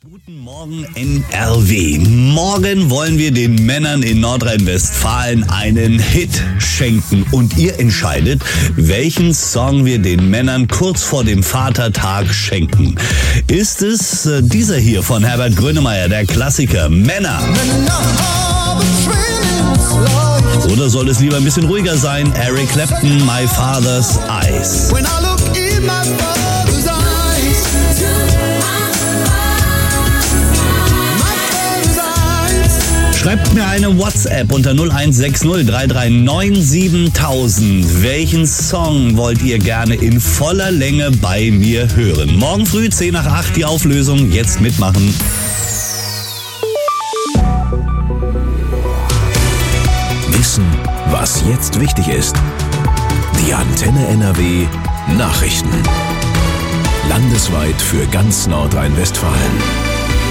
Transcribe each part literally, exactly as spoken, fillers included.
Guten Morgen N R W. Morgen wollen wir den Männern in Nordrhein-Westfalen einen Hit schenken. Und ihr entscheidet, welchen Song wir den Männern kurz vor dem Vatertag schenken. Ist es äh, dieser hier von Herbert Grönemeyer, der Klassiker Männer? Oder soll es lieber ein bisschen ruhiger sein? Eric Clapton, My Father's Eyes. Schreibt mir eine WhatsApp unter null eins sechs null drei drei neun sieben null null null. Welchen Song wollt ihr gerne in voller Länge bei mir hören? Morgen früh zehn nach acht die Auflösung. Jetzt mitmachen. Wissen, was jetzt wichtig ist. Die Antenne N R W Nachrichten. Landesweit für ganz Nordrhein-Westfalen.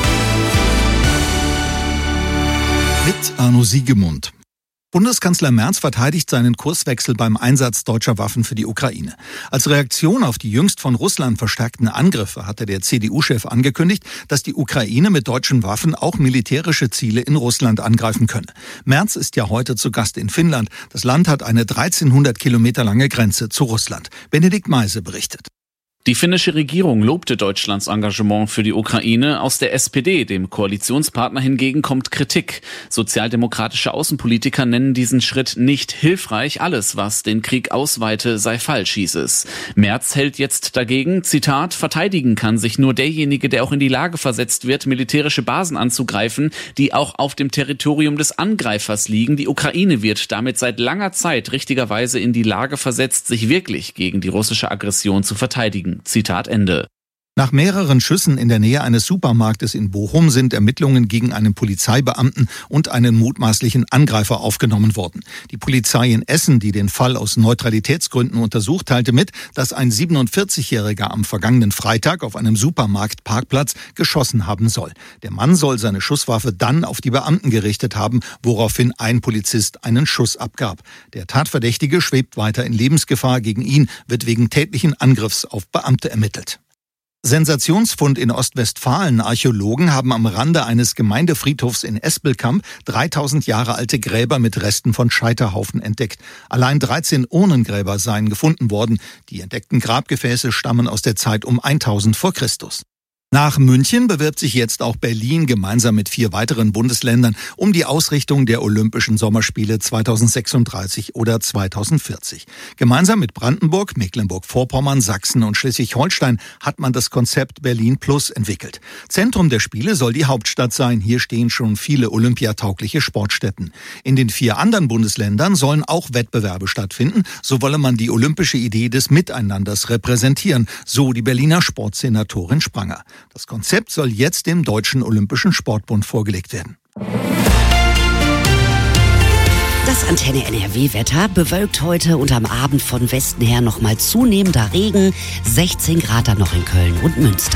Mit Arno Siegemund. Bundeskanzler Merz verteidigt seinen Kurswechsel beim Einsatz deutscher Waffen für die Ukraine. Als Reaktion auf die jüngst von Russland verstärkten Angriffe hatte der C D U-Chef angekündigt, dass die Ukraine mit deutschen Waffen auch militärische Ziele in Russland angreifen könne. Merz ist ja heute zu Gast in Finnland. Das Land hat eine dreizehnhundert Kilometer lange Grenze zu Russland. Benedikt Meise berichtet. Die finnische Regierung lobte Deutschlands Engagement für die Ukraine. Aus der S P D, dem Koalitionspartner, hingegen kommt Kritik. Sozialdemokratische Außenpolitiker nennen diesen Schritt nicht hilfreich. Alles, was den Krieg ausweite, sei falsch, hieß es. Merz hält jetzt dagegen, Zitat, verteidigen kann sich nur derjenige, der auch in die Lage versetzt wird, militärische Basen anzugreifen, die auch auf dem Territorium des Angreifers liegen. Die Ukraine wird damit seit langer Zeit richtigerweise in die Lage versetzt, sich wirklich gegen die russische Aggression zu verteidigen. Zitat Ende. Nach mehreren Schüssen in der Nähe eines Supermarktes in Bochum sind Ermittlungen gegen einen Polizeibeamten und einen mutmaßlichen Angreifer aufgenommen worden. Die Polizei in Essen, die den Fall aus Neutralitätsgründen untersucht, teilte mit, dass ein siebenundvierzigjähriger am vergangenen Freitag auf einem Supermarktparkplatz geschossen haben soll. Der Mann soll seine Schusswaffe dann auf die Beamten gerichtet haben, woraufhin ein Polizist einen Schuss abgab. Der Tatverdächtige schwebt weiter in Lebensgefahr. Gegen ihn wird wegen tätlichen Angriffs auf Beamte ermittelt. Sensationsfund in Ostwestfalen. Archäologen haben am Rande eines Gemeindefriedhofs in Espelkamp dreitausend Jahre alte Gräber mit Resten von Scheiterhaufen entdeckt. Allein dreizehn Urnengräber seien gefunden worden. Die entdeckten Grabgefäße stammen aus der Zeit um tausend vor Christus. Nach München bewirbt sich jetzt auch Berlin gemeinsam mit vier weiteren Bundesländern um die Ausrichtung der Olympischen Sommerspiele zweitausendsechsunddreißig oder zweitausendvierzig. Gemeinsam mit Brandenburg, Mecklenburg-Vorpommern, Sachsen und Schleswig-Holstein hat man das Konzept Berlin Plus entwickelt. Zentrum der Spiele soll die Hauptstadt sein. Hier stehen schon viele olympiataugliche Sportstätten. In den vier anderen Bundesländern sollen auch Wettbewerbe stattfinden. So wolle man die olympische Idee des Miteinanders repräsentieren, so die Berliner Sportsenatorin Spranger. Das Konzept soll jetzt dem Deutschen Olympischen Sportbund vorgelegt werden. Das Antenne N R W-Wetter bewölkt heute und am Abend von Westen her nochmal zunehmender Regen. sechzehn Grad dann noch in Köln und Münster.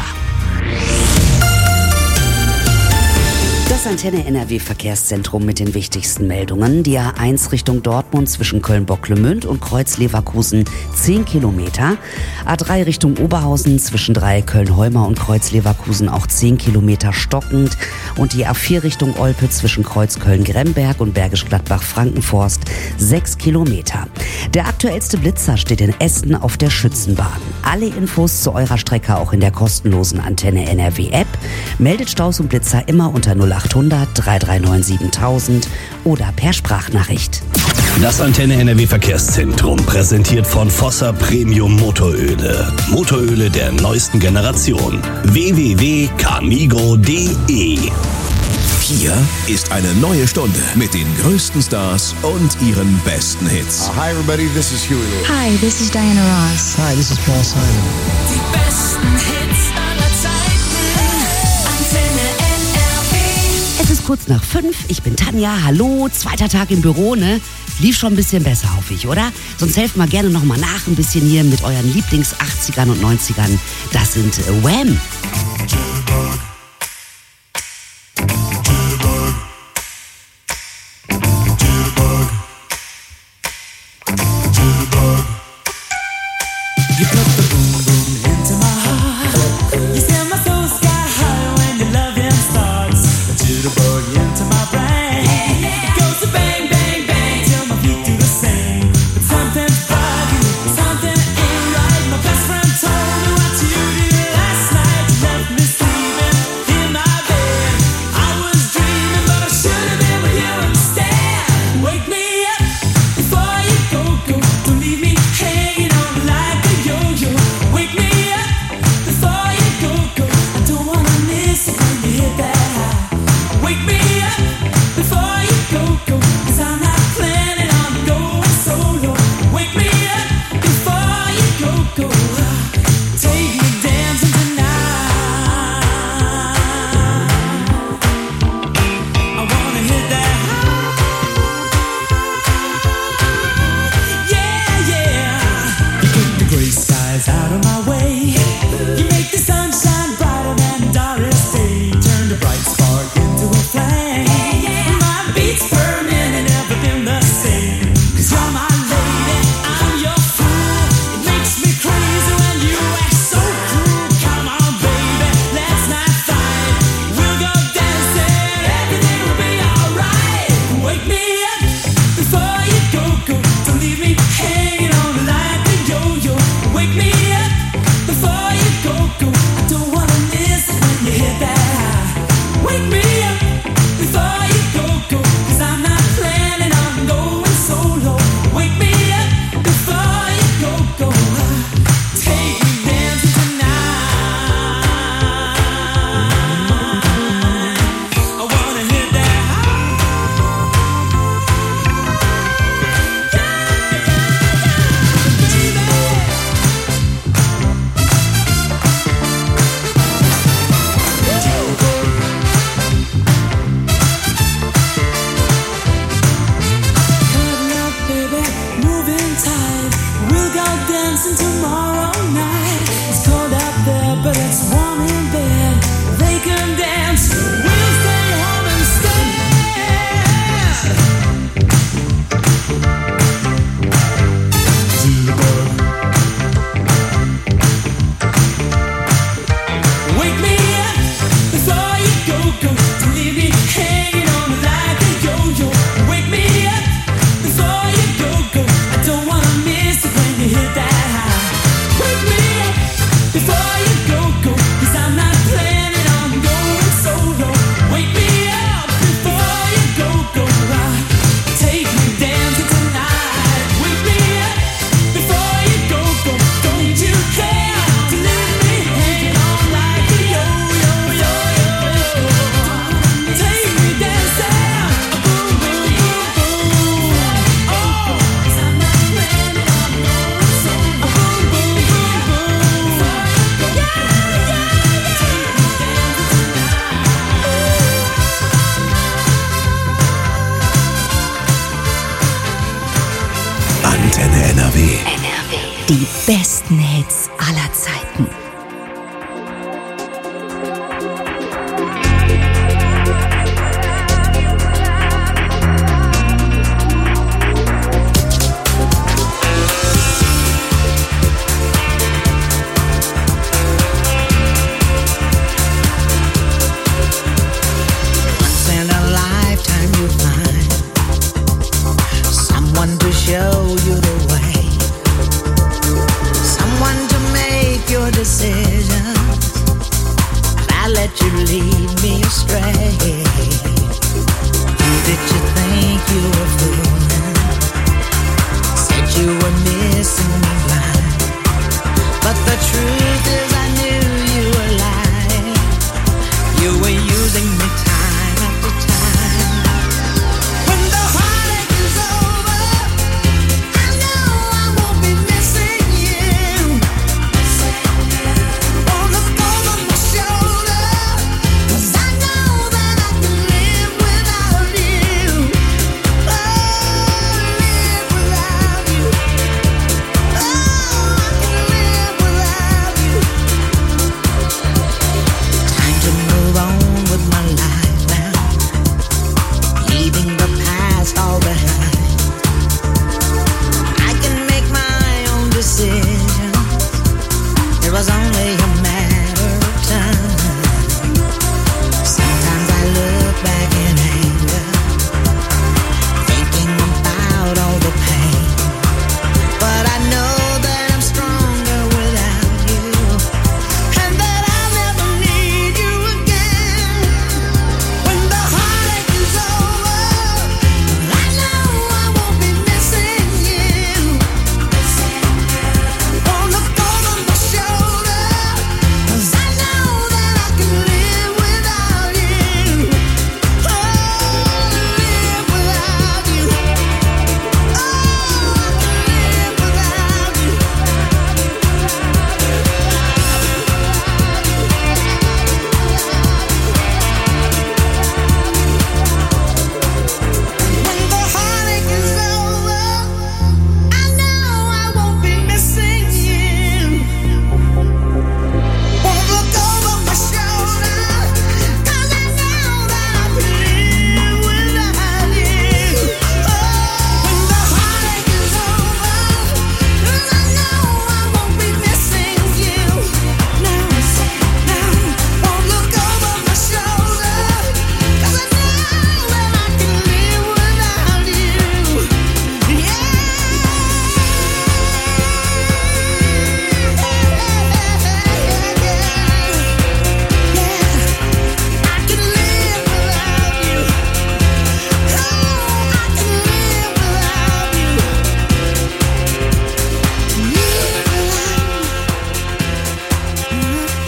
Das Antenne N R W-Verkehrszentrum mit den wichtigsten Meldungen. Die A eins Richtung Dortmund zwischen Köln-Bocklemünd und Kreuz-Leverkusen zehn Kilometer. A drei Richtung Oberhausen zwischen Dreieck-Köln-Heuma und Kreuz-Leverkusen auch zehn Kilometer stockend. Und die A vier Richtung Olpe zwischen Kreuz-Köln-Gremberg und Bergisch Gladbach-Frankenforst sechs Kilometer. Der aktuellste Blitzer steht in Essen auf der Schützenbahn. Alle Infos zu eurer Strecke auch in der kostenlosen Antenne N R W-App. Meldet Staus und Blitzer immer unter null achthundert drei drei neun sieben null null null oder per Sprachnachricht. Das Antenne N R W Verkehrszentrum präsentiert von Fossa Premium Motoröle. Motoröle der neuesten Generation. w w w punkt camigo punkt d e. Hier ist eine neue Stunde mit den größten Stars und ihren besten Hits. Uh, hi everybody, this is Huey Lewis. Hi, this is Diana Ross. Hi, this is Paul Simon. Die besten Hits aller Zeiten. Antenne N R W. Es ist kurz nach fünf. Ich bin Tanja. Hallo. Zweiter Tag im Büro, ne? Lief schon ein bisschen besser, hoffe ich, oder? Sonst helft mal gerne nochmal nach ein bisschen hier mit euren Lieblings-achtzigern und neunzigern. Das sind äh, Wham! You put the boom boom into my heart. You set my soul sky high when you love Antenne N R W. N R W. Die besten Hits aller Zeiten. Show you the way, someone to make your decision.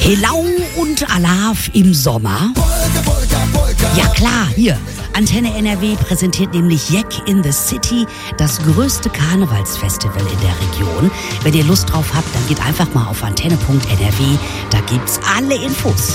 Helau und Alav im Sommer? Ja klar, hier. Antenne N R W präsentiert nämlich Jack in the City, das größte Karnevalsfestival in der Region. Wenn ihr Lust drauf habt, dann geht einfach mal auf antenne punkt n r w. Da gibt's alle Infos.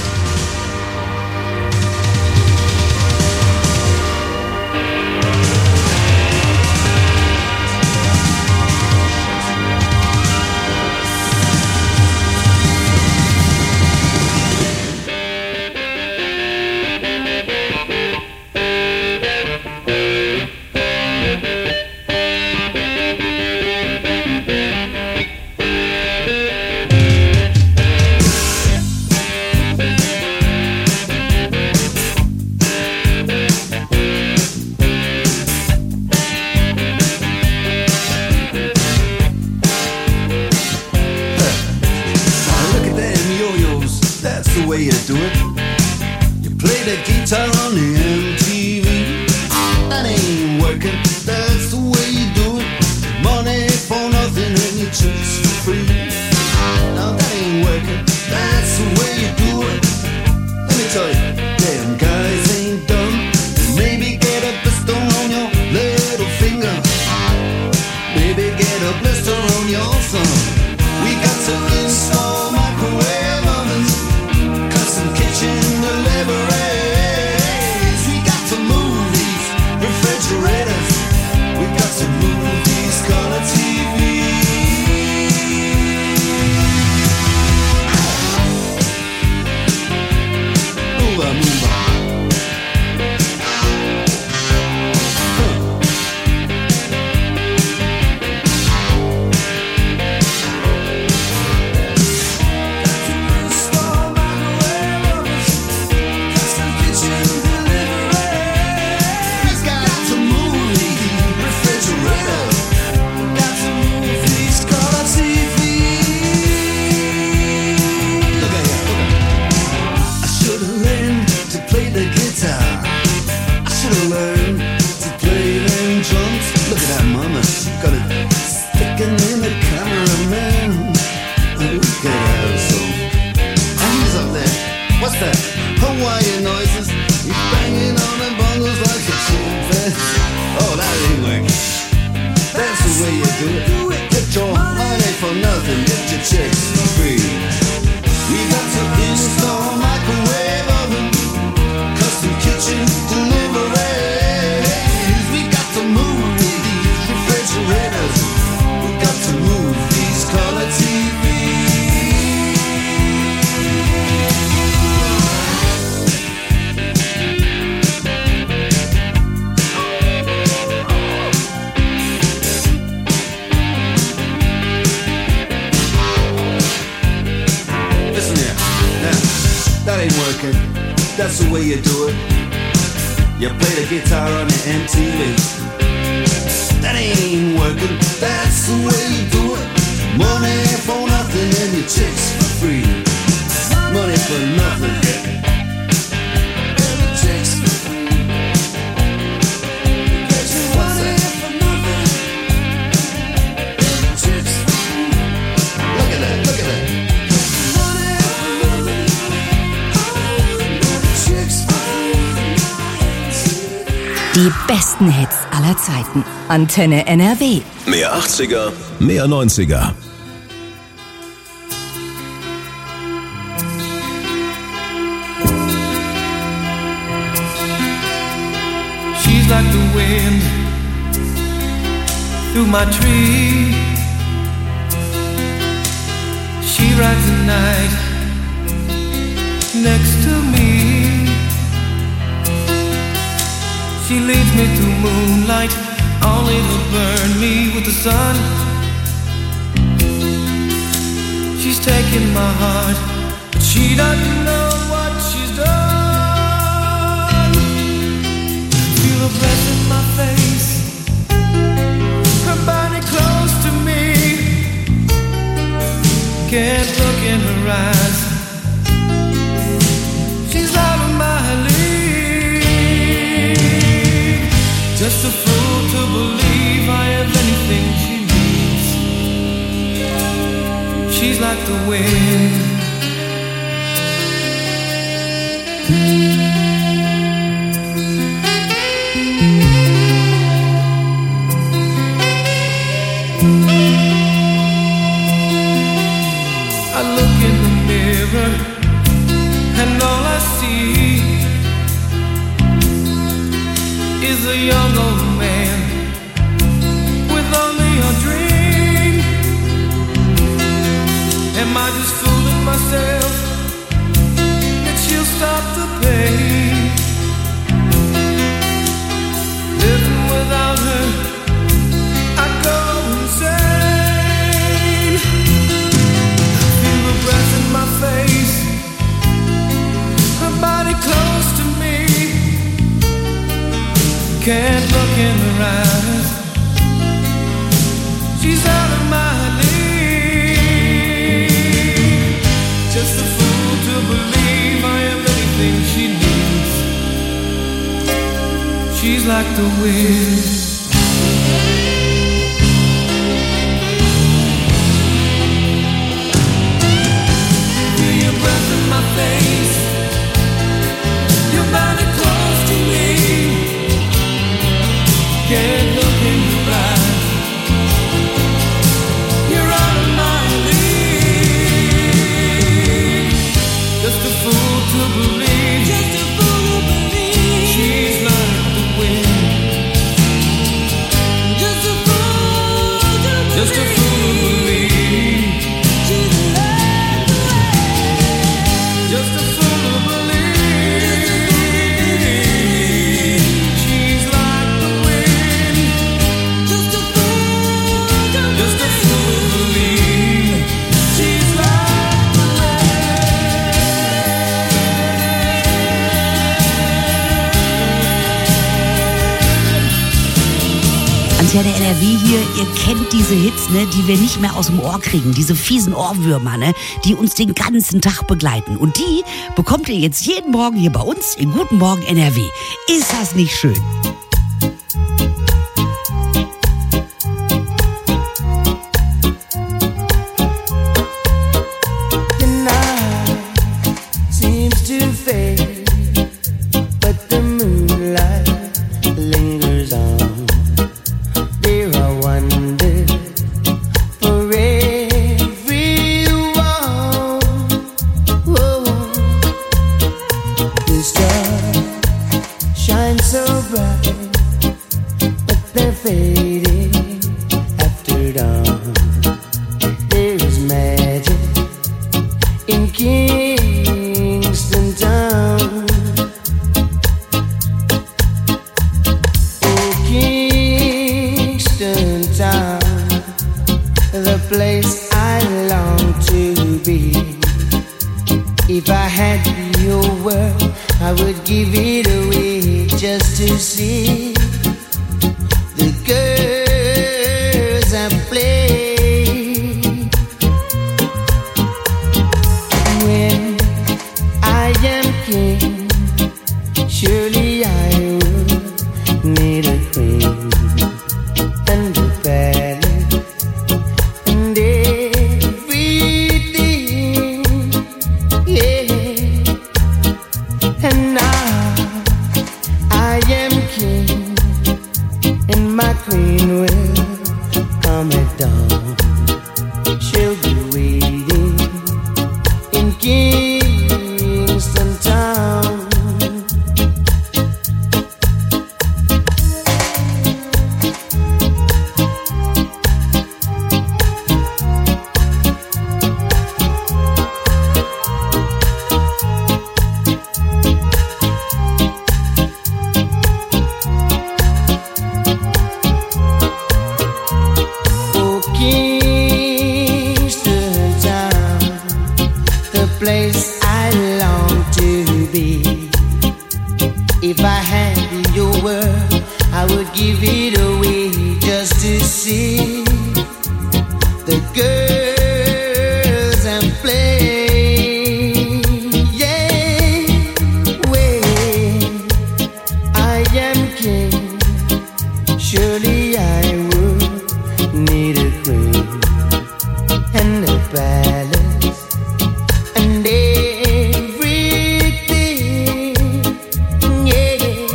Die besten Hits aller Zeiten. Antenne N R W. Mehr achtziger, mehr neunziger. She's like the wind through my tree. She rides the night next to me. She leads me through moonlight, only to burn me with the sun. She's taking my heart, but she doesn't know what she's done. Feel her breath in my face, her body close to me. Can't look in her eyes, she's out of my league. Just a fool to believe I have anything she needs. She's like the wind is a young old man with only a dream. Am I just fooling myself that she'll stop the pain? Living without her, I go insane. Feel the breath in my face, her body close to me. Can't look in her eyes, she's out of my league. Just a fool to believe I am anything she needs. She's like the wind. Feel your breath in my face, your body close to me. Can't look in your eyes, you're out of my league. Just a fool to believe, just a fool to believe she's like the wind. Just a fool to believe, just a fool to believe she's like the wind. Just a fool to believe she's like the wind. Just a fool to just a fool to believe she's like the Antenne N R W hier, ihr kennt diese Hits, ne, die wir nicht mehr aus dem Ohr kriegen, diese fiesen Ohrwürmer, ne, die uns den ganzen Tag begleiten. Und die bekommt ihr jetzt jeden Morgen hier bei uns in Guten Morgen N R W. Ist das nicht schön? The night seems to fade, but the moonlight lingers on. There are wonders for everyone. Whoa. The stars shine so bright, but they're fading after dawn. There is magic in Kingston Town. Oh, Kingston Town, the place I long to be. If I had your world, I would give it away just to see the girls I play. When I am king, surely I would need a queen and a palace and everything, yeah. And now I am king, and my queen will come at dawn. She'll be waiting in Kingston Town. Oh, Kingston Town, the place I long to be. If I had your word, I would give it away just to see the girls and play. Yeah, when I am king, surely I would need a queen and a palace and everything, yeah.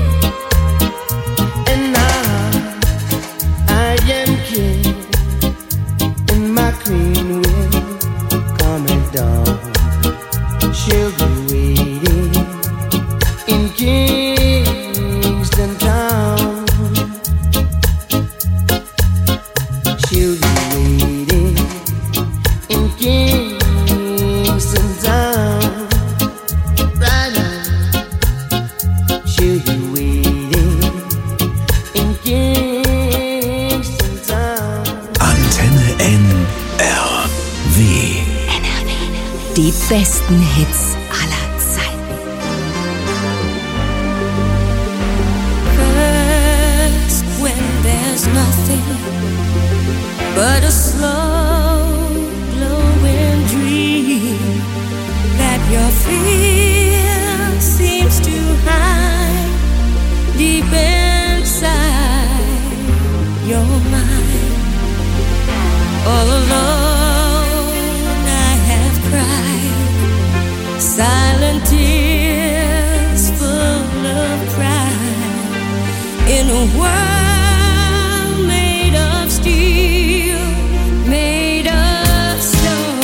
besten Hits aller Zeiten. First, when there's nothing but a slow glowing dream that your fear seems to hide deep inside your mind. All alone I have cried silent tears full of pride in a world made of steel, made of stone.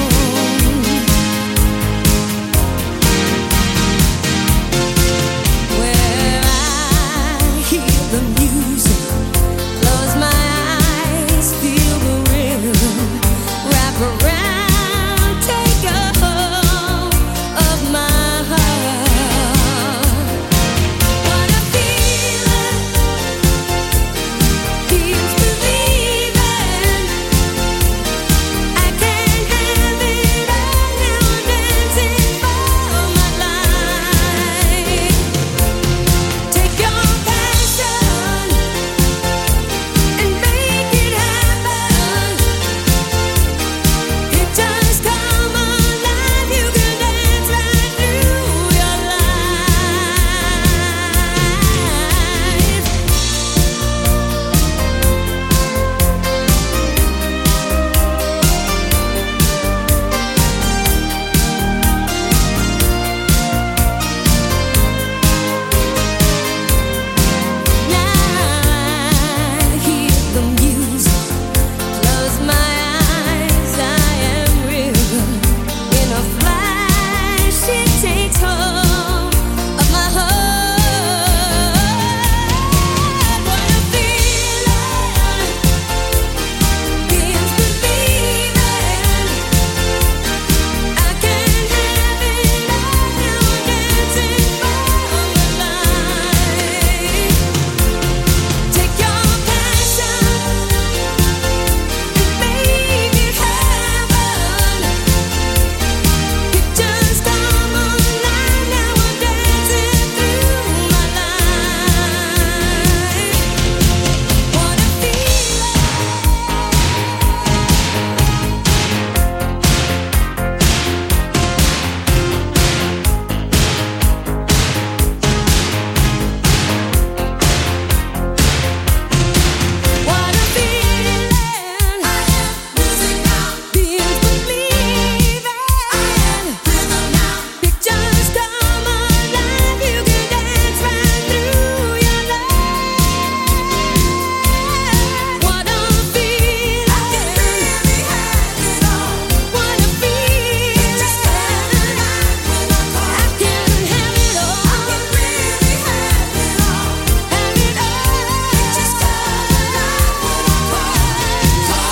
Where I hear the music, close my eyes, feel the rhythm, wrap around, take a hold of my heart. What a feeling, feels believing. I can't have it all now, dancing for my life. Take your passion and make it happen. It does come alive. You can dance right through your life. Now I hear the music, close my eyes, I am river. In a flash it takes hold of my heart. What a feeling, feels believing. I can't have it all now, dancing for my life. Take your passion and make it happen. It just come alive now, I'm dancing through my life. What a feeling. What a feeling. I am losing now. Feels believing. I am rhythm now. It just come alive. You can dance right through your life. What a feeling. I can really have it all. What a feeling. It just come alive when I call. I can have it all. I can really have it all. Have it all. It just come alive when I call. Call,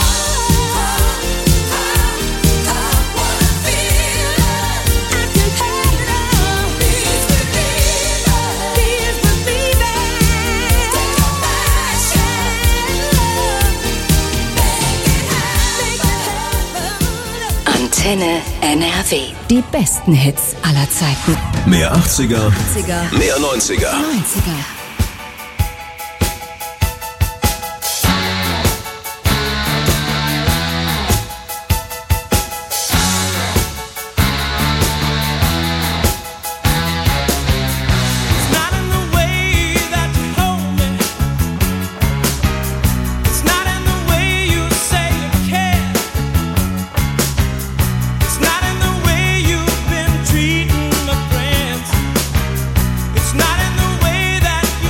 call, call, call. What a feeling. I can have it all. Feels believing. Feels believing. Take your passion, love. Make it happen. Antenne N R W. Die besten Hits aller Zeiten. Mehr achtziger, achtziger, mehr neunziger. neunziger. It's not in the way that you hold me. It's not in the way you say you care. It's not in the way you've been treating my friends. It's not in the way that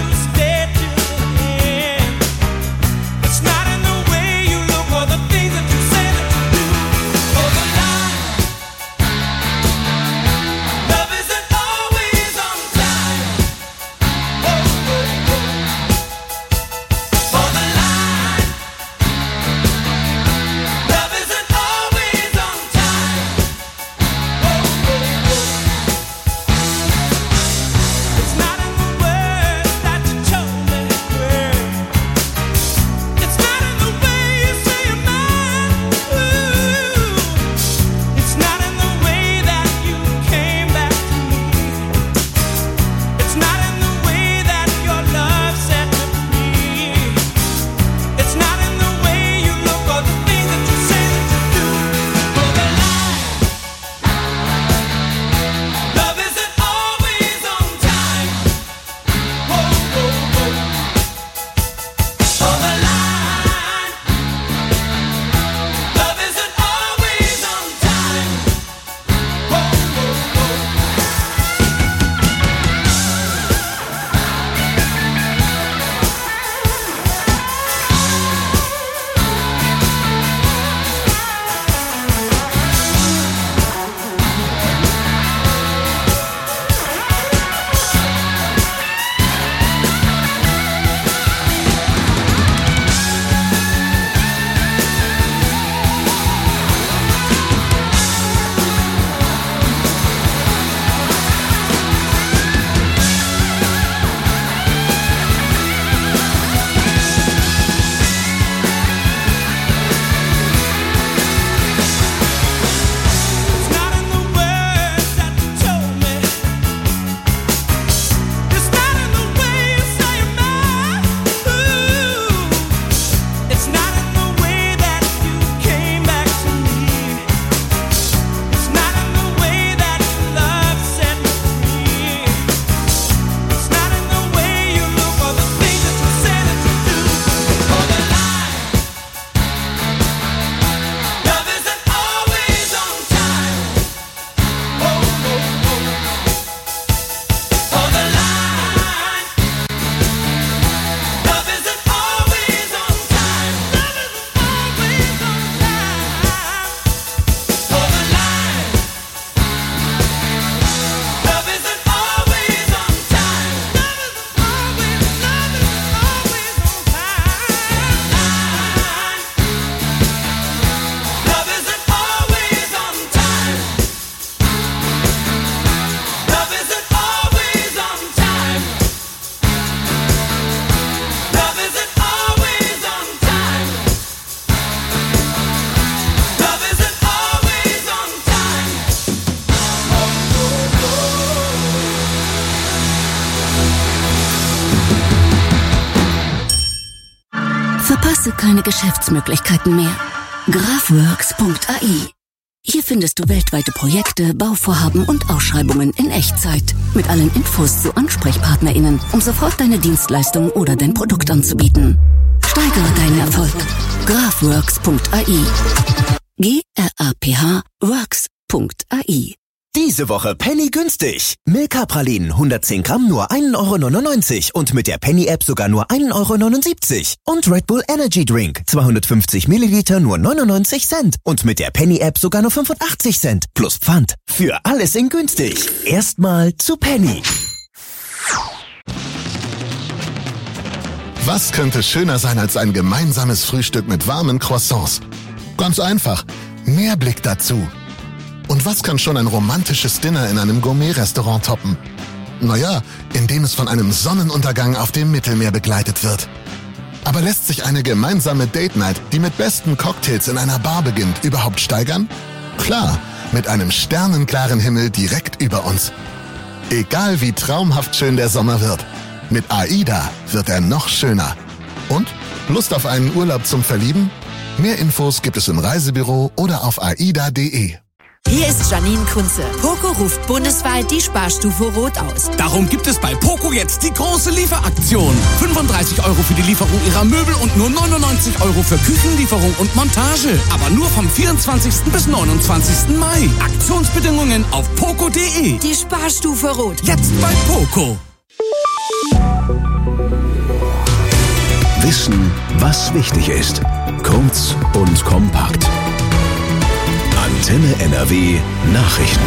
Verpasse keine Geschäftsmöglichkeiten mehr. Grafworks punkt a i. Hier findest du weltweite Projekte, Bauvorhaben und Ausschreibungen in Echtzeit. Mit allen Infos zu AnsprechpartnerInnen, um sofort deine Dienstleistung oder dein Produkt anzubieten. Steigere deinen Erfolg. Grafworks punkt a i. G R A P H Works punkt a i. Diese Woche Penny günstig. Milka-Pralinen hundertzehn Gramm nur ein Euro neunundneunzig und mit der Penny-App sogar nur ein Euro neunundsiebzig. Und Red Bull Energy Drink zweihundertfünfzig Milliliter nur neunundneunzig Cent und mit der Penny-App sogar nur fünfundachtzig Cent. Plus Pfand. Für alles in günstig. Erstmal zu Penny. Was könnte schöner sein als ein gemeinsames Frühstück mit warmen Croissants? Ganz einfach. Mehr Blick dazu. Und was kann schon ein romantisches Dinner in einem Gourmet-Restaurant toppen? Naja, indem es von einem Sonnenuntergang auf dem Mittelmeer begleitet wird. Aber lässt sich eine gemeinsame Date-Night, die mit besten Cocktails in einer Bar beginnt, überhaupt steigern? Klar, mit einem sternenklaren Himmel direkt über uns. Egal wie traumhaft schön der Sommer wird, mit AIDA wird er noch schöner. Und? Lust auf einen Urlaub zum Verlieben? Mehr Infos gibt es im Reisebüro oder auf aida punkt de. Hier ist Janine Kunze. Poco ruft bundesweit die Sparstufe Rot aus. Darum gibt es bei Poco jetzt die große Lieferaktion. fünfunddreißig Euro für die Lieferung ihrer Möbel und nur neunundneunzig Euro für Küchenlieferung und Montage. Aber nur vom vierundzwanzigsten bis neunundzwanzigsten Mai. Aktionsbedingungen auf poco punkt de. Die Sparstufe Rot. Jetzt bei Poco. Wissen, was wichtig ist. Kurz und kompakt. Antenne N R W Nachrichten.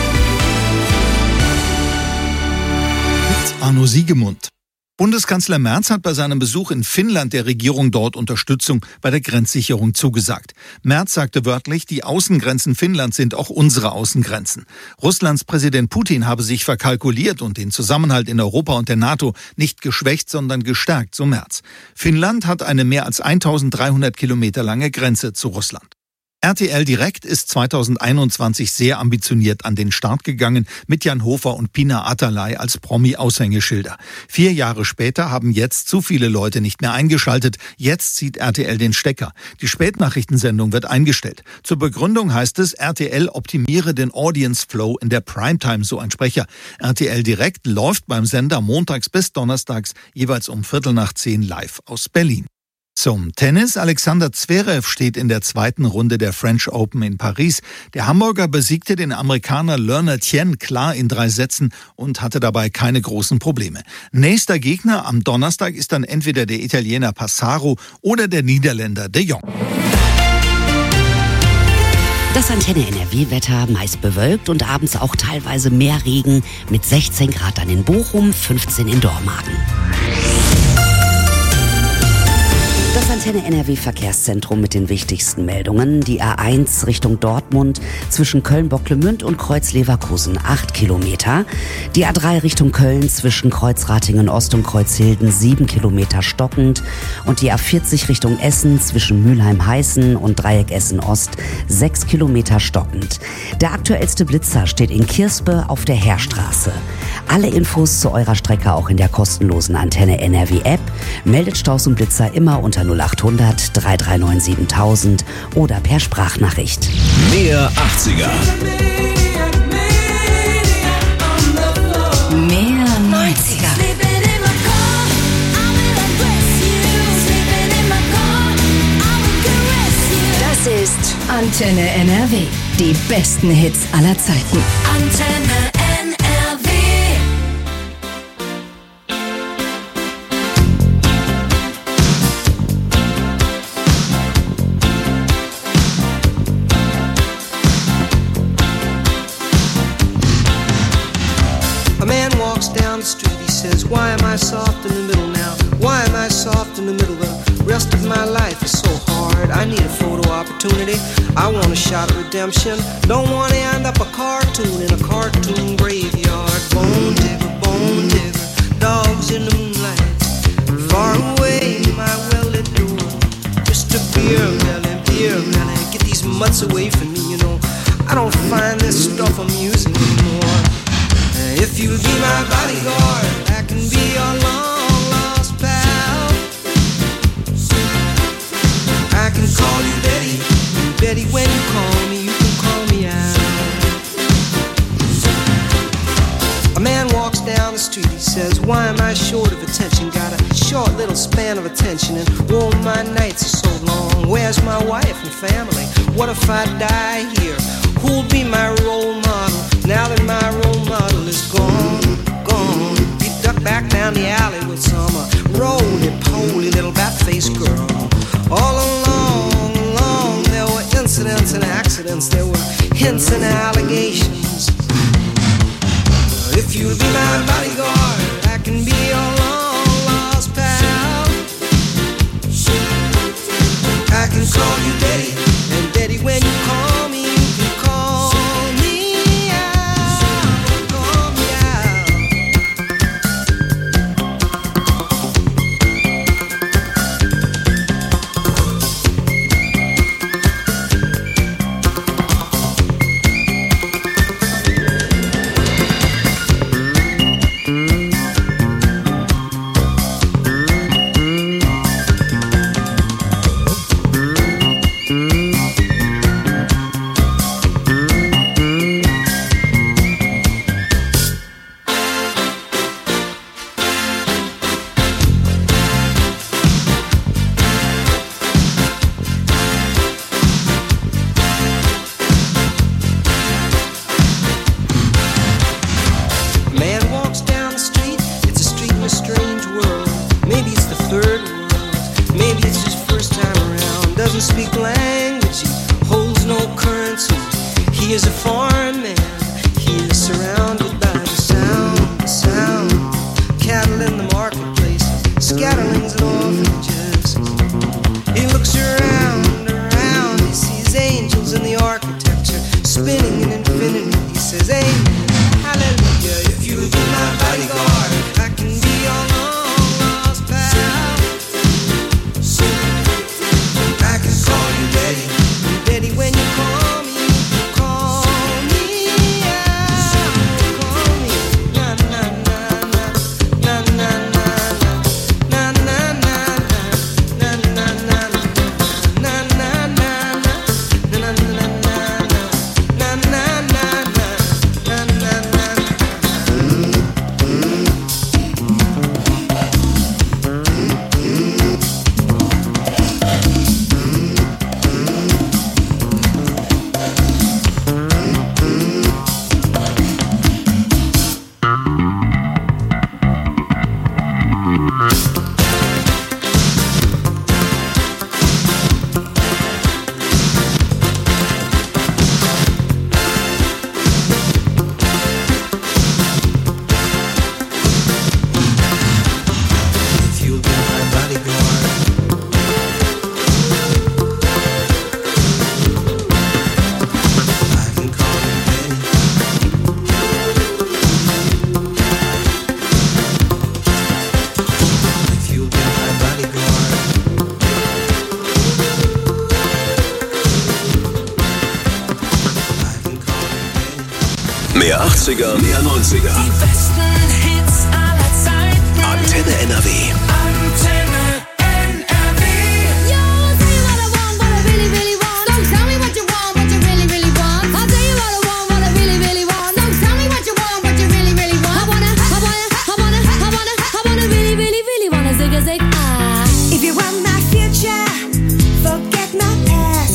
Mit Arno Siegemund. Bundeskanzler Merz hat bei seinem Besuch in Finnland der Regierung dort Unterstützung bei der Grenzsicherung zugesagt. Merz sagte wörtlich, die Außengrenzen Finnlands sind auch unsere Außengrenzen. Russlands Präsident Putin habe sich verkalkuliert und den Zusammenhalt in Europa und der NATO nicht geschwächt, sondern gestärkt, so Merz. Finnland hat eine mehr als eintausenddreihundert Kilometer lange Grenze zu Russland. R T L Direkt ist zweitausendeinundzwanzig sehr ambitioniert an den Start gegangen mit Jan Hofer und Pina Atalay als Promi-Aushängeschilder. Vier Jahre später haben jetzt zu viele Leute nicht mehr eingeschaltet. Jetzt zieht R T L den Stecker. Die Spätnachrichtensendung wird eingestellt. Zur Begründung heißt es, R T L optimiere den Audience Flow in der Primetime, so ein Sprecher. R T L Direkt läuft beim Sender montags bis donnerstags jeweils um Viertel nach zehn live aus Berlin. Zum Tennis. Alexander Zverev steht in der zweiten Runde der French Open in Paris. Der Hamburger besiegte den Amerikaner Lerner Tien klar in drei Sätzen und hatte dabei keine großen Probleme. Nächster Gegner am Donnerstag ist dann entweder der Italiener Passaro oder der Niederländer De Jong. Das Antenne N R W-Wetter, meist bewölkt und abends auch teilweise mehr Regen mit sechzehn Grad dann in Bochum, fünfzehn in Dormagen. Das Antenne N R W-Verkehrszentrum mit den wichtigsten Meldungen. Die A eins Richtung Dortmund zwischen Köln-Bocklemünd und Kreuz-Leverkusen acht Kilometer. Die A drei Richtung Köln zwischen Kreuz-Ratingen-Ost und Kreuzhilden sieben Kilometer stockend. Und die A vierzig Richtung Essen zwischen Mülheim-Heißen und Dreieck Essen-Ost sechs Kilometer stockend. Der aktuellste Blitzer steht in Kirspe auf der Heerstraße. Alle Infos zu eurer Strecke auch in der kostenlosen Antenne N R W-App. Meldet Staus und Blitzer immer unter null achthundert drei drei neun siebentausend oder per Sprachnachricht. Mehr achtziger. Mehr neunziger. Das ist Antenne N R W. Die besten Hits aller Zeiten. Antenne N R W. A man walks down the street, he says, why am I soft in the middle now? Why am I soft in the middle? The rest of my life is so hard. I need a photo opportunity. I want a shot at redemption. Don't want to end up a cartoon in a cartoon graveyard. Bone digger, bone digger, dogs in the moonlight. Far away, my well-lit door. Mister Beer Melly, Beer Melly, get these mutts away from me, you know. I don't find this stuff amusing anymore. If you'll be my bodyguard, I can be your long lost pal. street. He says, why am I short of attention? Got a short little span of attention, and oh, my nights are so long. Where's my wife and family? What if I die here? Who'll be my role model now that my role model is gone, gone? He ducked back down the alley with some uh, roly-poly little bat-faced girl. All along, along, there were incidents and accidents. There were hints and allegations. If you'll be my bodyguard, I can be your long-lost pal. I can call you Daddy, and Daddy, when you call me, you can call me out, call me out. Mehr achtziger, mehr neunziger. Die besten Hits aller Zeiten. Antenne N R W. Antenne N R W. Yo, I'll tell you what I want, what I really, really want. Don't tell me what you want, what you really, really want. I'll tell you what I want, what I really, really want. Don't tell me what you want, what you really, really want. I wanna, I wanna, I wanna, I wanna, I wanna really, really, really wanna zig a zig ah. If you want my future, forget my past.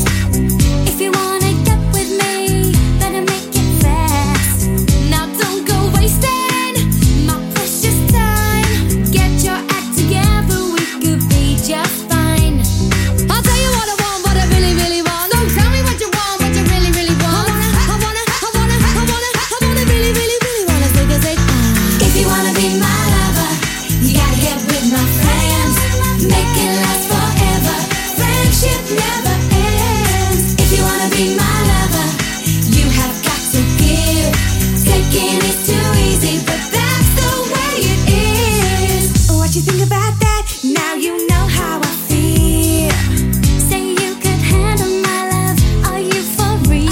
If you wanna get with me, better make it fast. Now don't go wasting my precious time. Get your act together, we could be just fine. I'll tell you what I want, what I really, really want. Don't tell me what you want, what you really, really want. I wanna, I wanna, I wanna, I wanna, I wanna really, really, really wanna zig a zig ah. If you wanna be my lover, you gotta get with my friends. Make it last forever. Friendship never ends. If you wanna be my lover, you have got to give. Taking is too easy, but that's the way it is. What you think about that? Now you know how I feel. Say you could handle my love. Are you for real?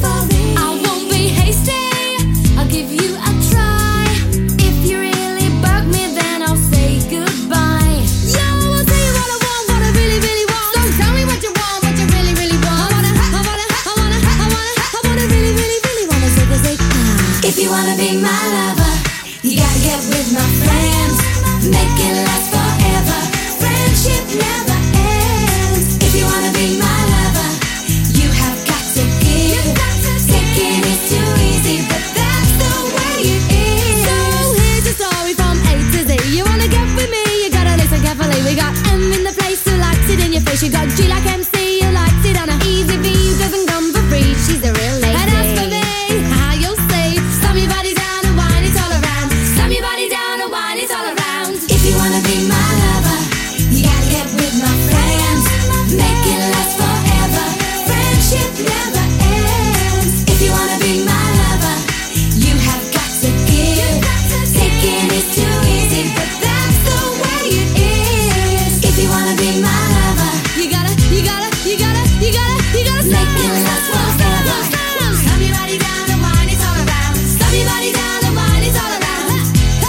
I won't be hasty. I'll give you a try. If you really bug me, then I'll say goodbye. Yo, I'll tell you what I want, what I really, really want. Don't tell me what you want, what you really, really want. I wanna, I wanna, I wanna, I wanna, I wanna really, really, really wanna zig a zig ah. If you wanna be my lover, you gotta get with with my friends, make it last forever. Friendship never ends. If you wanna be my lover, you have got to give. Taking is too easy, but that's the way it is. So here's a story from A to Z. You wanna get with me, you gotta listen carefully. We got M in the place who likes it in your face. You got G like M C who likes it on a easy V who doesn't come for free. She's a real lady. And as for me, how you'll see, slam your body down and wine it all around. Slam your body down and wine it all around. If you wanna be my lover, you gotta get with my friends, make it last forever. Friendship never ends. If you wanna be my lover, you have got to give. Taking is too easy, but that's the way it is. If you wanna be my lover, you gotta, you gotta, you gotta, you gotta, you gotta make it last forever. Slam your body down and wine it all around. Slam your body down and wine it all around.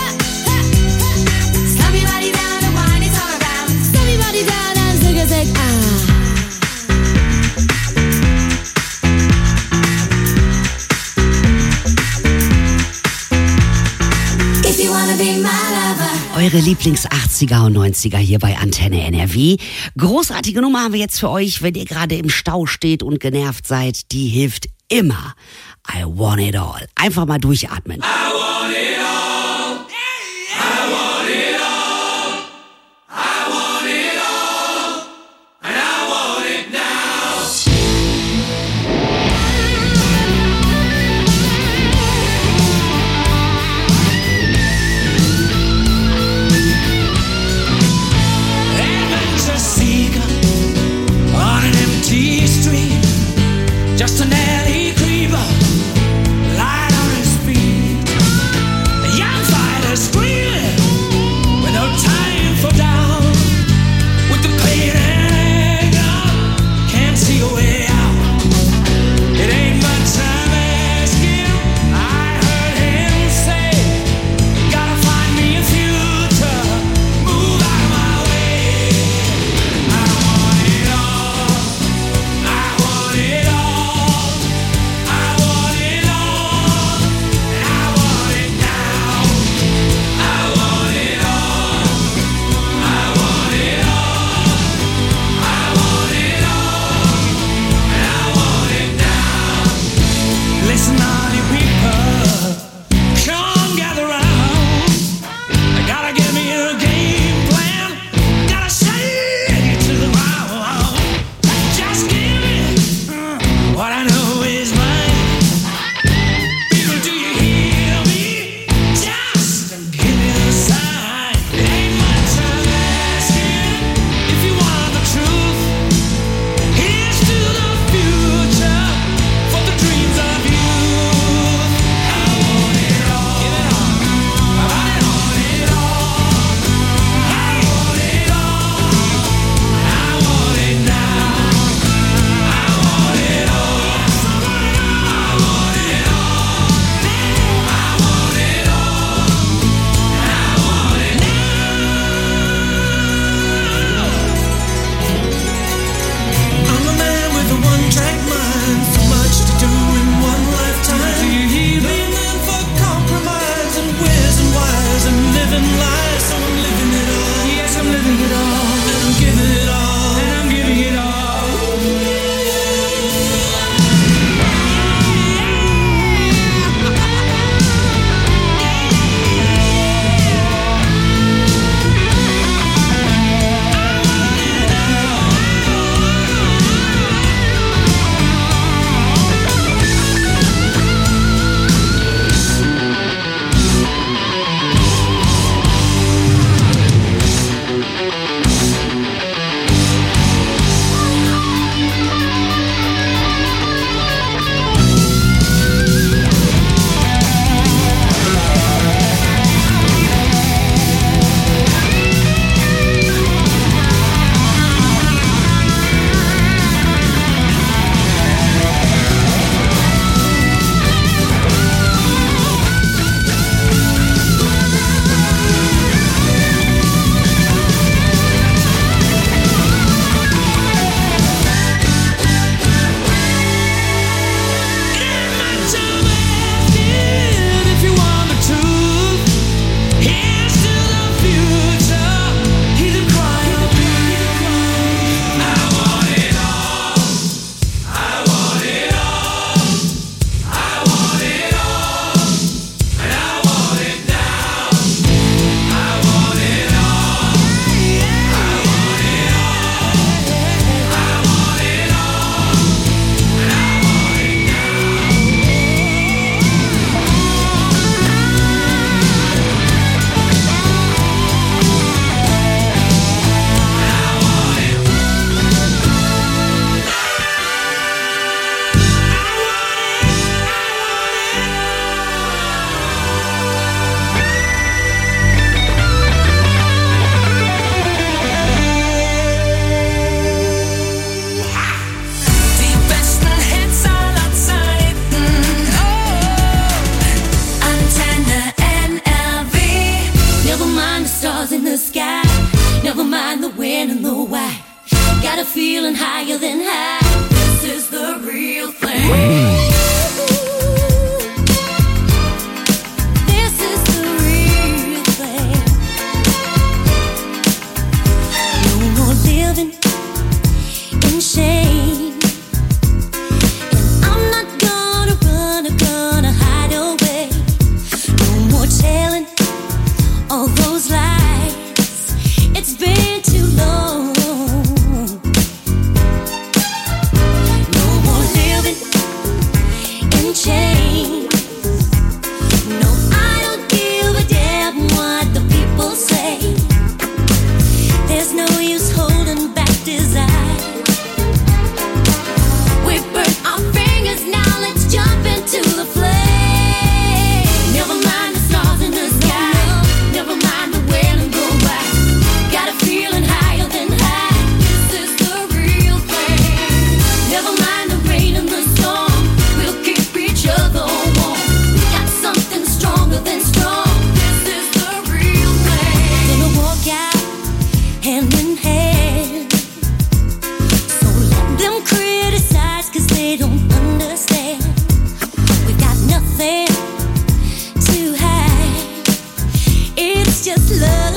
Slam your body down and wine it all around. Slam your body down and zig a zig ah. If you wanna be my lover. Eure Lieblings-achtziger und neunziger hier bei Antenne N R W. Großartige Nummer haben wir jetzt für euch, wenn ihr gerade im Stau steht und genervt seid. Die hilft immer. I want it all. Einfach mal durchatmen. I want it all. I want it all. I want it all. And I want it now. Adventure seeker on an empty street, just an alley creeper, light on his feet. The young fighter screaming with no time for doubt, with the pain and anger, can't see a way out. It ain't much I'm asking, I heard him say, gotta find me a future, move out of my way. I want it all, I want it all, I want it all, and I want it now. I want it all, I want it all, I want it all, and I want it now. Listen, all you people, come gather round. I gotta give me a game plan. Gotta shake it to the ground. Just give me uh, what I know is mine. People, do you hear me? Just give me a sign. It ain't much I'm asking. If you want the truth, here's to the future for the dreams of youth. I want it all. Give it all. I want it all. mind the stars in the sky. Never mind the when and the why. Got a feeling higher than high. This is the real thing. This is the real thing. No more living in shame. And I'm not gonna run or gonna hide away. No more telling all those lies. It's been too long. No more living in chains. No, I don't give a damn what the people say. There's no use holding back desire. We burnt our fingers, now let's jump into the flame. Never mind the stars in the sky. Never mind the when and the why. Got a feeling higher than high. This is the real thing. Never mind the rain and the storm. We'll keep each other warm. We got something stronger than strong. This is the real thing. Gonna walk out hand in hand. So let them criticize, 'cause they don't understand. We got nothing to hide. It's just love.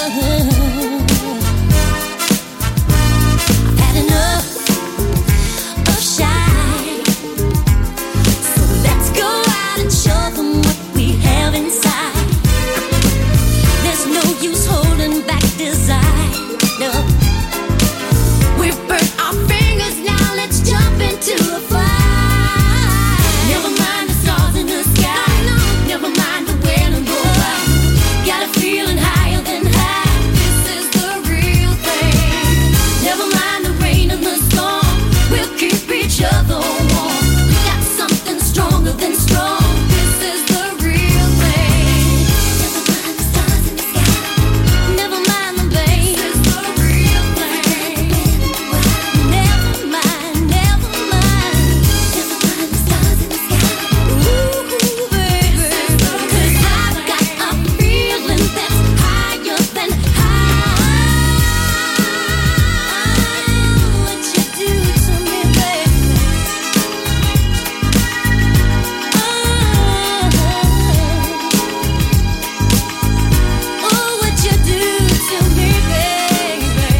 I've had enough of shine. So let's go out and show them what we have inside. There's no use holding back desire. No. We've burnt our fingers, now let's jump into the fire. Never mind the stars in the sky. Never mind the when and the why. Got a feeling higher than high. This is the real thing. Never mind the rain and the storm. We'll keep each other warm. We got something stronger than strong. This is the real thing. Never mind the stars in the sky. Never mind the babe. This is the real thing. Never mind, never mind. Never mind the stars in the sky. Ooh, baby. 'Cause I've got a feeling that's higher than high. What you do to me, baby. Oh, what you do to me, baby.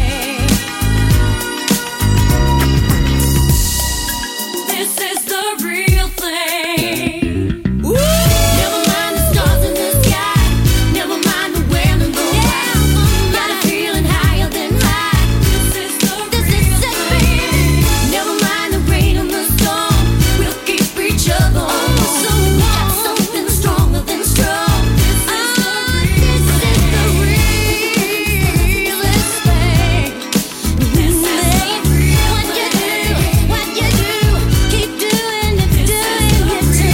This is the real thing. Never mind the stars in the sky. Never mind the when and the why. Got a feeling higher than high. This is the this is the thing. Never mind the rain and the storm. We'll keep each other warm. So we got something stronger than strong. This is the this is the realest thing. This is the real what you do, what you do. Keep doing it, doing it to me.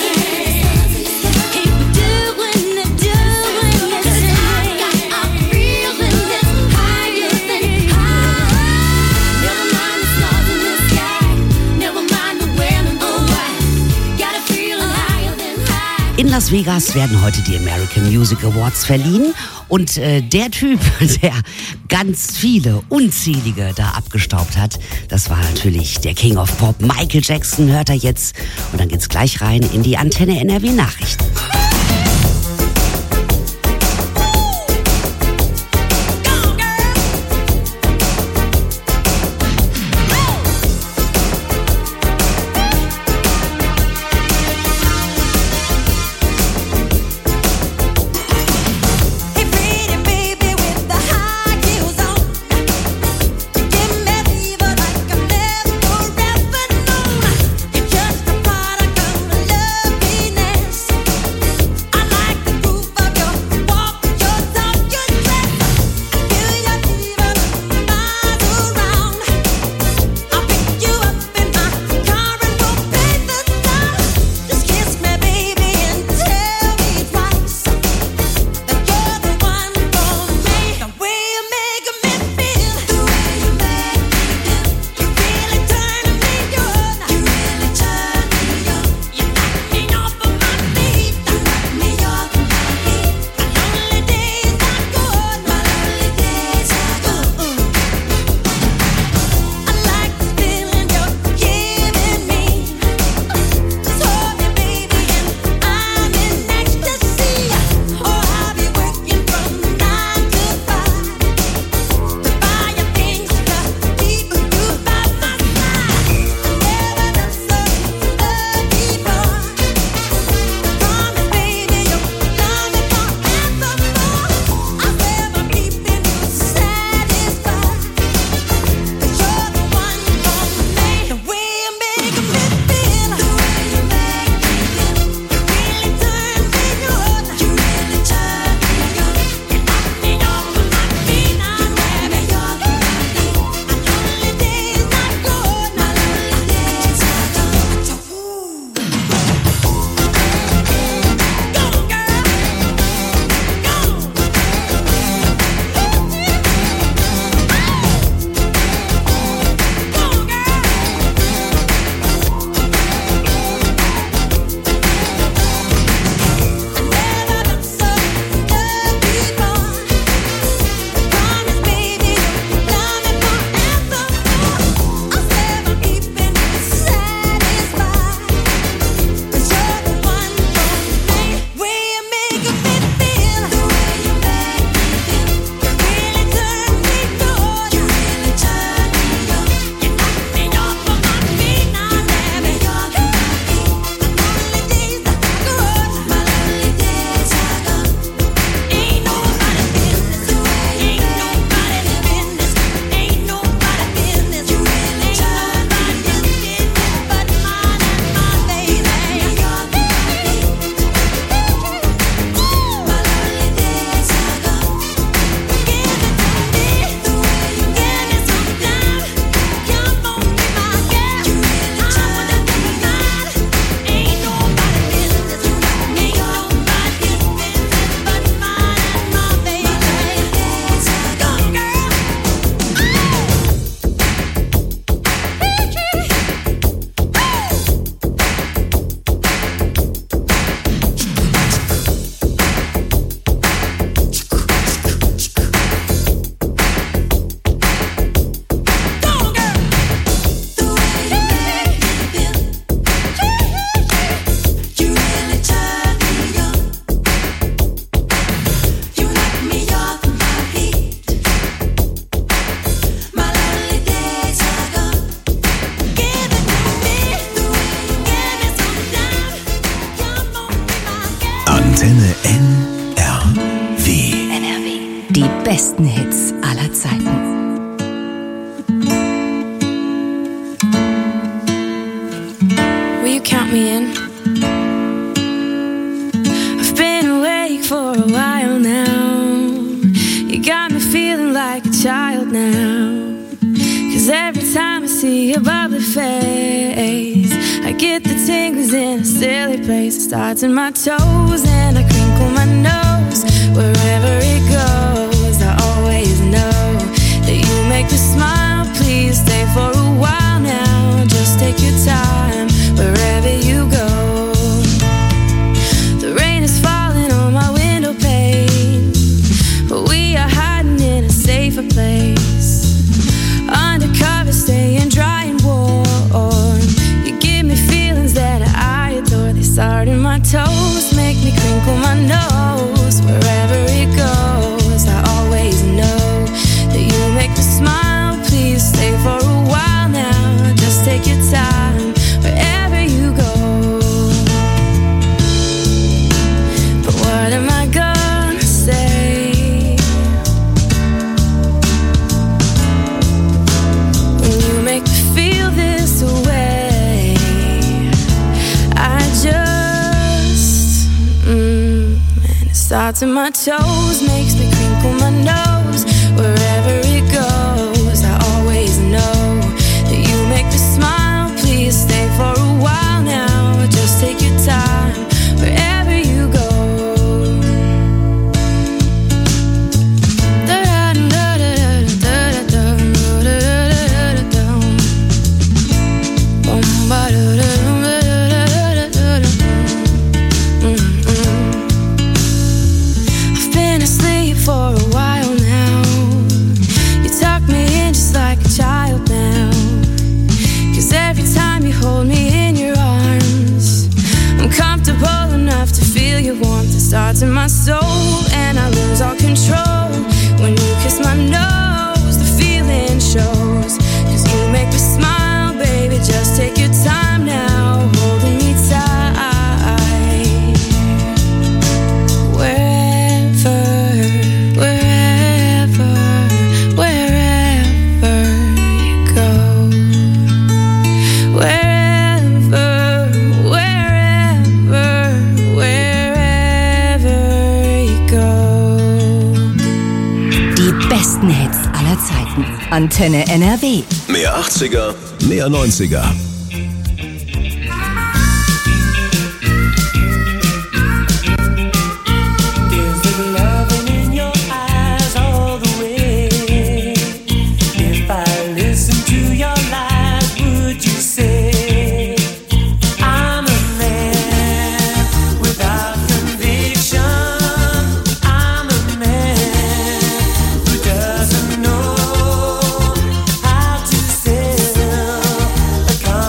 Keep doing it, doing it to me. 'Cause I've got a feeling that's higher than high. Never mind the stars in the sky. Never mind the when and the why. Got a feeling higher than high. In Las Vegas werden heute die American Music Awards verliehen und äh, der Typ, der ganz viele, unzählige da abgestaubt hat, das war natürlich der King of Pop, Michael Jackson, hört er jetzt. Und dann geht's gleich rein in die Antenne N R W Nachrichten. Hey pretty baby with the high heels on. You give me fever like I've never ever known. You're just a product of loveliness. Die besten Hits aller Zeiten. Will you count me in? I've been awake for a while now. You got me feeling like a child now. Cause every time I see your bubbly face, I get the tingles in a silly place. It starts in my toes and I crinkle my nose. Wherever it goes, I always know that you make me smile. Please stay for a while now. Just take your time wherever you go. The rain is falling on my window pane, but we are hiding in a safer place. Undercover, staying dry and warm. You give me feelings that I adore. They start in my toes, make me crinkle my nose. Wherever it goes, I always know that you make me smile. Please stay for a while now. Just take your time wherever you go. But what am I gonna say when you make me feel this way? I just mm, and it starts in my toes, makes me crinkle my nose. Wherever it goes, I always know that you make me smile. Please stay for a while now. Just take your time wherever you go. I've been asleep for a while now. You tuck me in just like a child now. Cause every time you hold me in your arms, I'm comfortable enough to feel your warmth. It starts in my soul and I lose all control. When you kiss my nose, the feeling shows. Cause you make me smile, baby. Just take your time now, holding me tight. Wherever, wherever, wherever you go. Wherever, wherever, wherever you go. Die besten Hits aller Zeiten. Antenne N R W. Mehr achtziger, mehr neunziger. Is there loving in your eyes all the way? If I listen to your lies, would you say I'm a man without conviction? I'm a man who doesn't know how to sell a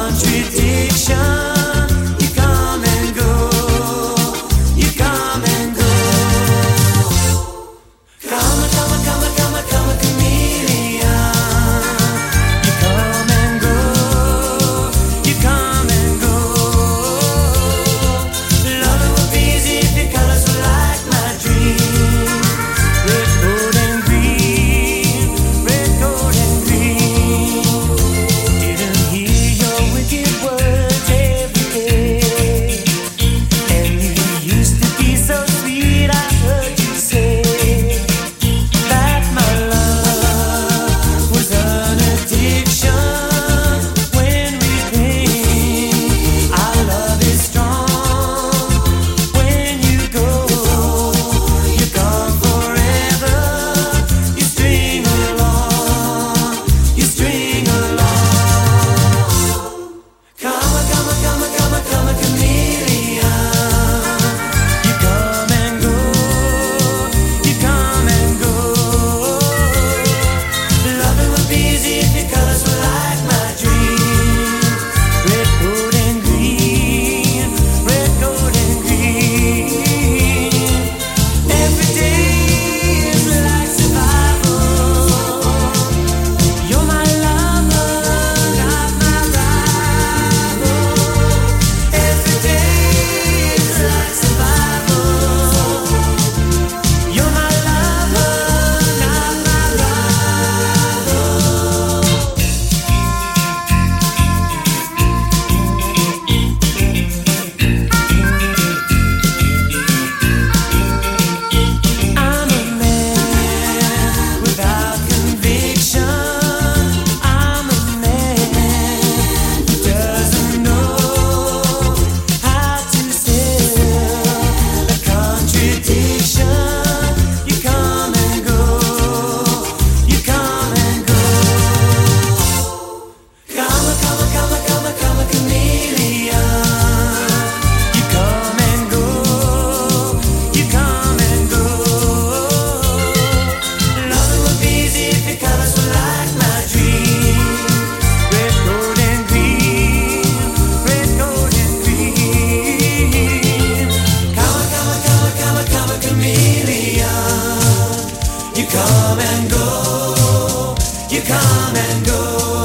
come and go, you come and go.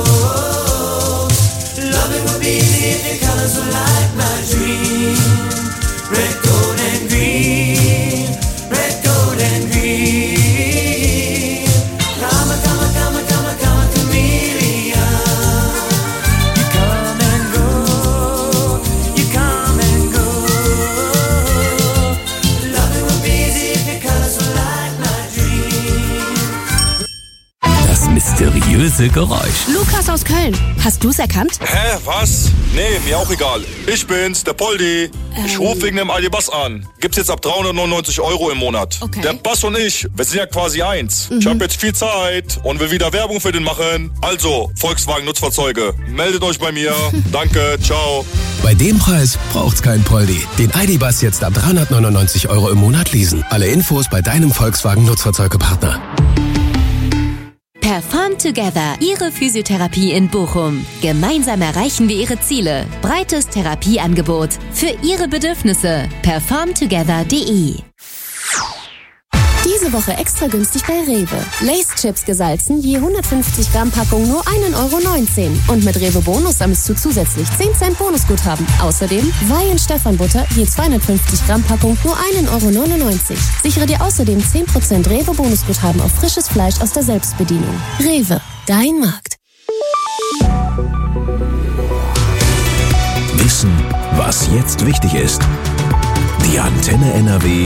Loving would be easy if your colors were like my dream. Red, gold, and green. Red, gold, and green. Come a, come a, come a, come a, come a chameleon. You come and go, you come and go. Loving would be easy if your colors were like my dream. Das mysteriöse Geräusch. Lukas aus Köln. Hast du's erkannt? Hä, was? Nee, mir auch egal. Ich bin's, der Poldi. Ich rufe wegen dem Aldi-Bass an. Gibt's jetzt ab dreihundertneunundneunzig Euro im Monat. Okay. Der Bass und ich, wir sind ja quasi eins. Ich habe jetzt viel Zeit und will wieder Werbung für den machen. Also, Volkswagen Nutzfahrzeuge, meldet euch bei mir. Danke, ciao. Bei dem Preis braucht's kein Poldi. Den I D-Bus jetzt ab dreihundertneunundneunzig Euro im Monat leasen. Alle Infos bei deinem Volkswagen Nutzfahrzeugepartner. Perform Together, Ihre Physiotherapie in Bochum. Gemeinsam erreichen wir Ihre Ziele. Breites Therapieangebot für Ihre Bedürfnisse. perform together punkt de. Diese Woche extra günstig bei Rewe. Lay's-Chips gesalzen, je hundertfünfzig Gramm Packung nur ein Euro neunzehn. Und mit Rewe Bonus sammelst du zusätzlich zehn Cent Bonusguthaben. Außerdem Weihen Stefan Butter, je zweihundertfünfzig Gramm Packung nur ein Euro neunundneunzig. Sichere dir außerdem zehn Prozent Rewe Bonusguthaben auf frisches Fleisch aus der Selbstbedienung. Rewe, dein Markt. Wissen, was jetzt wichtig ist. Die Antenne N R W